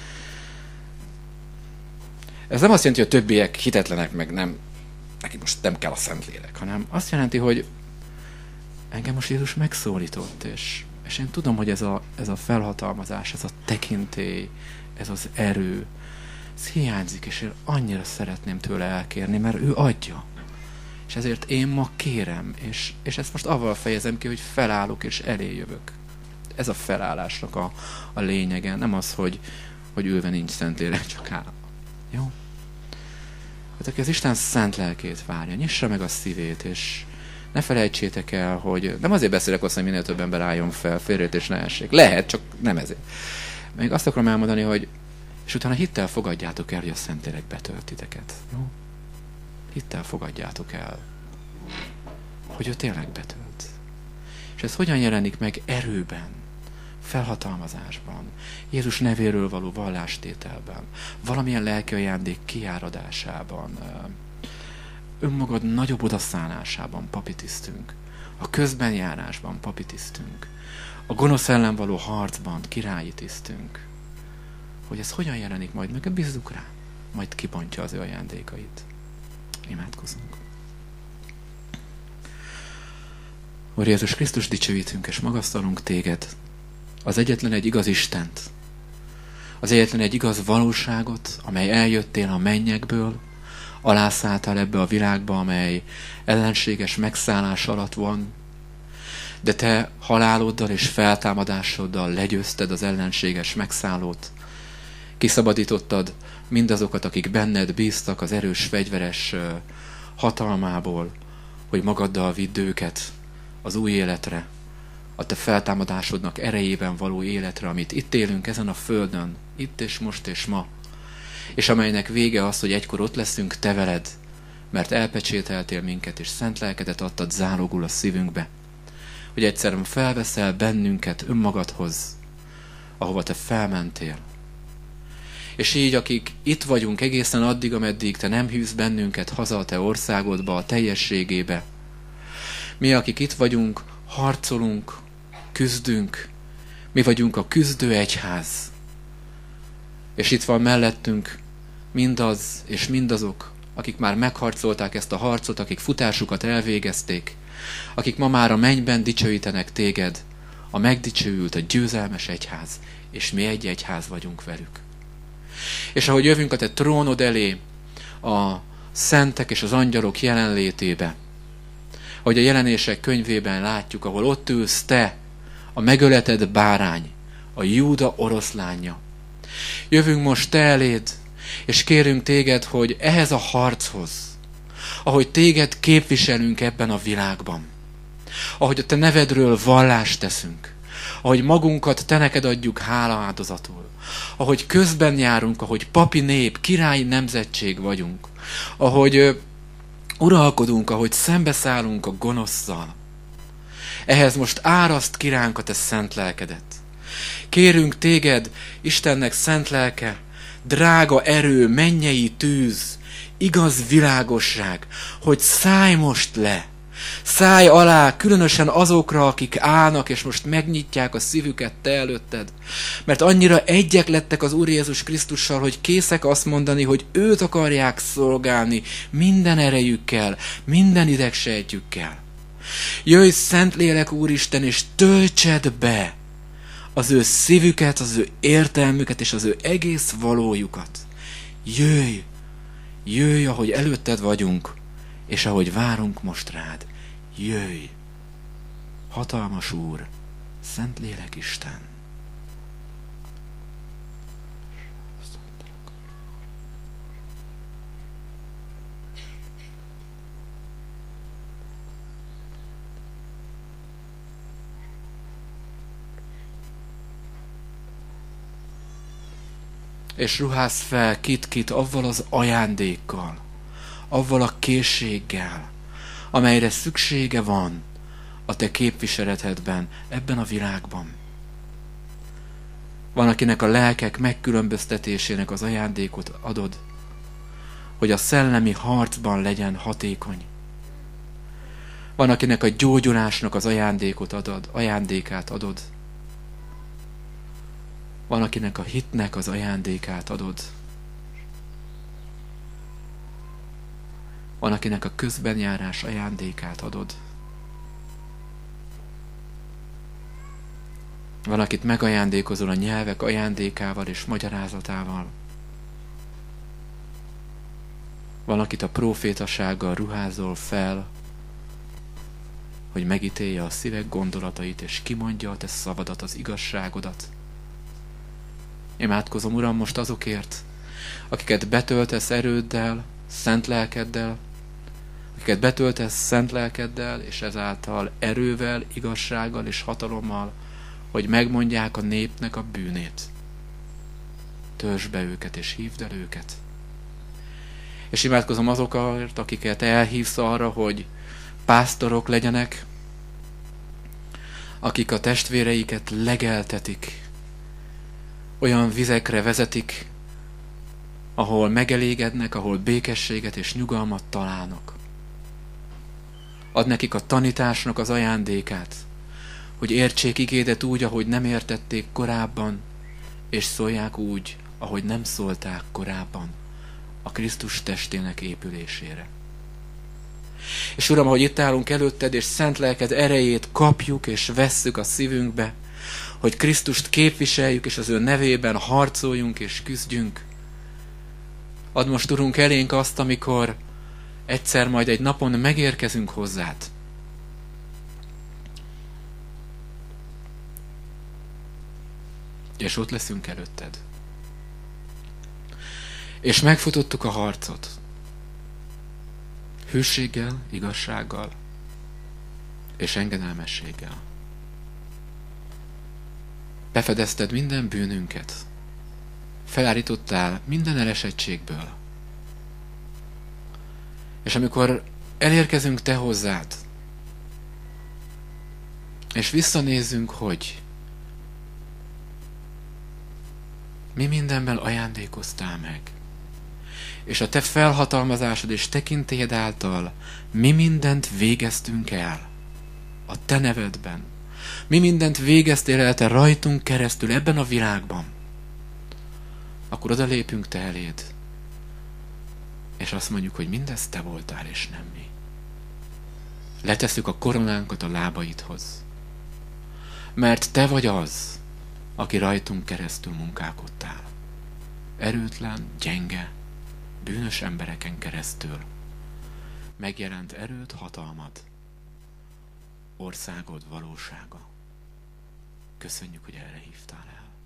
Ez nem azt jelenti, hogy a többiek hitetlenek, meg nem, neki most nem kell a Szentlélek, hanem azt jelenti, hogy engem most Jézus megszólított, és, és én tudom, hogy ez a, ez a felhatalmazás, ez a tekintély, ez az erő, ez hiányzik, és én annyira szeretném tőle elkérni, mert ő adja. És ezért én ma kérem, és, és ezt most avval fejezem ki, hogy felállok és elé jövök. Ez a felállásnak a, a lényege, nem az, hogy, hogy ülve nincs Szentlélek, csak áll. Jó? Hát aki az Isten szent lelkét várja, nyissa meg a szívét, és ne felejtsétek el, hogy nem azért beszélek azt, hogy minél több ember álljon fel, félreértés ne essék. Lehet, csak nem ezért. Még azt akarom elmondani, hogy és utána hittel fogadjátok el, hogy a Szentlélek betölt titeket. Jó? Hittel fogadjátok el, hogy ő tényleg betölt. És ez hogyan jelenik meg? Erőben, felhatalmazásban, Jézus nevéről való vallástételben, valamilyen lelki ajándék kiáradásában, önmagad nagyobb odaszánásában, papi tisztünk, a közbenjárásban, papi tisztünk, a gonosz ellen való harcban, királyi tisztünk. Hogy ez hogyan jelenik majd meg, bízzuk rá, majd kibontja az ő ajándékait. Imádkozunk. Úr Jézus Krisztus, dicsőítünk és magasztalunk téged, az egyetlen egy igaz Istent, az egyetlen egy igaz valóságot, amely eljöttél a mennyekből, alászálltál ebbe a világba, amely ellenséges megszállás alatt van, de te haláloddal és feltámadásoddal legyőzted az ellenséges megszállót, kiszabadítottad mindazokat, akik benned bíztak az erős fegyveres hatalmából, hogy magaddal vidd őket az új életre, a te feltámadásodnak erejében való életre, amit itt élünk ezen a földön, itt és most és ma, és amelynek vége az, hogy egykor ott leszünk te veled, mert elpecsételtél minket, és szent lelkedet adtad zálogul a szívünkbe, hogy egyszerűen felveszel bennünket önmagadhoz, ahova te felmentél. És így, akik itt vagyunk egészen addig, ameddig te nem hűz bennünket haza a te országodba, a teljességébe, mi, akik itt vagyunk, harcolunk, küzdünk, mi vagyunk a küzdő egyház. És itt van mellettünk mindaz és mindazok, akik már megharcolták ezt a harcot, akik futásukat elvégezték, akik ma már a mennyben dicsőítenek téged, a megdicsőült, a győzelmes egyház, és mi egy egyház vagyunk velük. És ahogy jövünk a te trónod elé, a szentek és az angyalok jelenlétébe, ahogy a jelenések könyvében látjuk, ahol ott ülsz te, a megöletett bárány, a Júda oroszlánja. Jövünk most te eléd, és kérünk téged, hogy ehhez a harchoz, ahogy téged képviselünk ebben a világban, ahogy a te nevedről vallást teszünk, ahogy magunkat te neked adjuk hálaáldozatul, ahogy közben járunk, ahogy papi nép, királyi nemzetség vagyunk, ahogy ö, uralkodunk, ahogy szembeszállunk a gonoszszal. Ehhez most áraszt ki ránk a te szent lelkedet. Kérünk téged, Istennek szent lelke, drága erő, mennyei tűz, igaz világosság, hogy szállj most le, szállj alá, különösen azokra, akik állnak, és most megnyitják a szívüket te előtted, mert annyira egyek lettek az Úr Jézus Krisztussal, hogy készek azt mondani, hogy őt akarják szolgálni minden erejükkel, minden idegsejtjükkel. Jöjj, Szentlélek Úristen, és töltsed be az ő szívüket, az ő értelmüket, és az ő egész valójukat. Jöjj, jöjj, ahogy előtted vagyunk, és ahogy várunk most rád. Jöjj, hatalmas Úr, Szentlélek Isten. És ruházz fel kit-kit avval az ajándékkal, avval a készséggel, amelyre szüksége van a te képviseletedben, ebben a világban. Van, akinek a lelkek megkülönböztetésének az ajándékot adod, hogy a szellemi harcban legyen hatékony. Van, akinek a gyógyulásnak az ajándékot adod, ajándékát adod. Van, akinek a hitnek az ajándékát adod. Van, akinek a közbenjárás ajándékát adod. Van, akit megajándékozol a nyelvek ajándékával és magyarázatával. Van, akit a prófétasággal ruházol fel, hogy megítélje a szívek gondolatait, és kimondja a te szavadat, az igazságodat. Imádkozom, Uram, most azokért, akiket betöltesz erőddel, szent lelkeddel, akiket betöltesz szent lelkeddel, és ezáltal erővel, igazsággal és hatalommal, hogy megmondják a népnek a bűnét. Töltsd be őket, és hívd el őket. És imádkozom azokért, akiket elhívsz arra, hogy pásztorok legyenek, akik a testvéreiket legeltetik, olyan vizekre vezetik, ahol megelégednek, ahol békességet és nyugalmat találnak. Ad nekik a tanításnak az ajándékát, hogy értsék igédet úgy, ahogy nem értették korábban, és szólják úgy, ahogy nem szólták korábban, a Krisztus testének épülésére. És Uram, ahogy itt állunk előtted, és szent lelked erejét kapjuk és vesszük a szívünkbe, hogy Krisztust képviseljük, és az ő nevében harcoljunk és küzdjünk. Add most, Urunk, elénk azt, amikor egyszer majd egy napon megérkezünk hozzád. És ott leszünk előtted. És megfutottuk a harcot. Hűséggel, igazsággal és engedelmességgel. Befedezted minden bűnünket. Felállítottál minden elesettségből. És amikor elérkezünk te hozzád, és visszanézzünk, hogy mi mindenben ajándékoztál meg, és a te felhatalmazásod és tekintélyed által mi mindent végeztünk el a te nevedben. Mi mindent végeztél el te rajtunk keresztül ebben a világban. Akkor oda lépünk te eléd, és azt mondjuk, hogy mindez te voltál, és nem mi. Letesszük a koronánkat a lábaidhoz. Mert te vagy az, aki rajtunk keresztül munkálkodtál. Erőtlen, gyenge, bűnös embereken keresztül megjelent erőd, hatalmad, országod valósága. Köszönjük, hogy erre hívtál el.